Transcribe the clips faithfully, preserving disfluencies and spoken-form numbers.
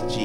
G,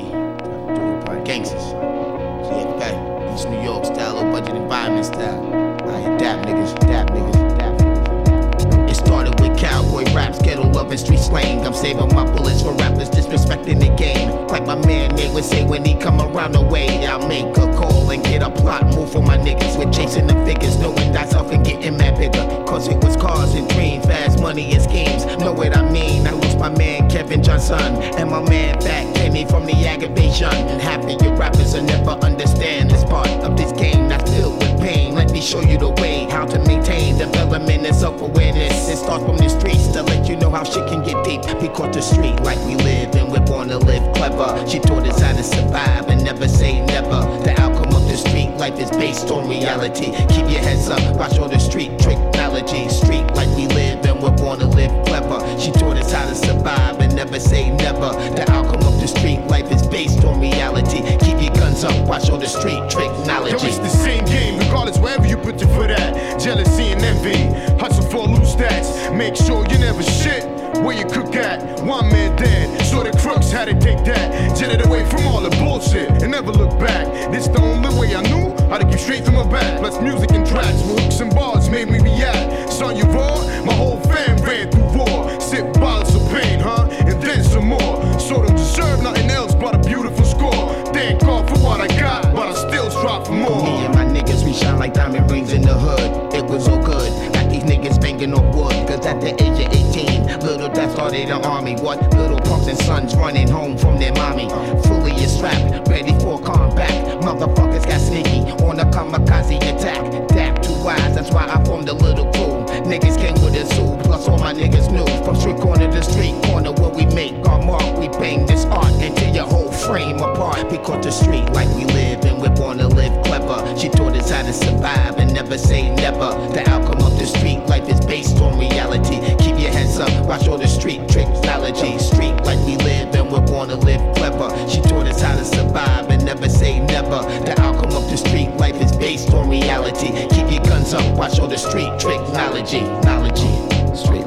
doing gangsters. G F K, East New York style, low budget environment style. I adapt niggas, adapt niggas, adapt niggas. It started with cowboy raps, ghetto loving, street slang. I'm saving my bullets for rappers disrespecting the game. Like my man Nate would say when he come around the way, I'll make a call and get a plot, move for my niggas. With chasing the figures, knowing thyself and getting mad bigger. Cause it was cars and dreams, fast money and schemes. Know what I mean? I lost my man Kevin Johnson and my man Fat Kenny from the aggravation. And half of your rappers will never understand this part of this game that's filled with pain. Let me show you the way how to maintain development and self-awareness. It starts from the streets to let you know how shit can get deep. Because the street like we live and we're born to live clever. She taught us how to survive and never say never. The outcome of the street life is based on reality. Keep your heads up, watch all the street technology. Street like we live and we're born to live clever. She taught us how to survive and never say never. The outcome of the street life is based on reality. Keep your guns up, watch all the street technology. Yo, it's the same game, regardless wherever you put your foot at. Jealousy and envy, hustle for loose stats. Make sure you never shit where you cook at. One man dead, so the crooks had to take that. Jet it away from all the bullshit and never look back. This the only way I knew how to keep straight from my back. Plus music and tracks with hooks and bars made me react. Son, you raw? My whole fam ran through war. Sip bottles of pain, huh? And then some more. So don't deserve nothing else but a beautiful score. Thank God for what I got, but I still strive for more. Me and my niggas, we shine like diamond rings in the hood. It was so good, got these niggas banging off wood. Cause at the age of eighteen, little Dad started the army. What? Little punks and sons running home from their mommy. Fully strapped, ready for combat. Motherfuckers got sneaky on a kamikaze attack. Dap two eyes, that's why I formed a little crew. Niggas came with a zoo, plus all my niggas knew. From street corner to street corner where we make our mark. We bang this art until your whole frame apart. Because the street like we live and we're born to live clever. She taught us how to survive and never say never. The outcome of the street life is based on reality. Keep your heads up, watch all the street technology. Street like we live and we're born to live clever. She taught us how to survive and never say never. The outcome of the street life is based on reality. Keep your guns up, watch all the street technology. Knowledge. Street.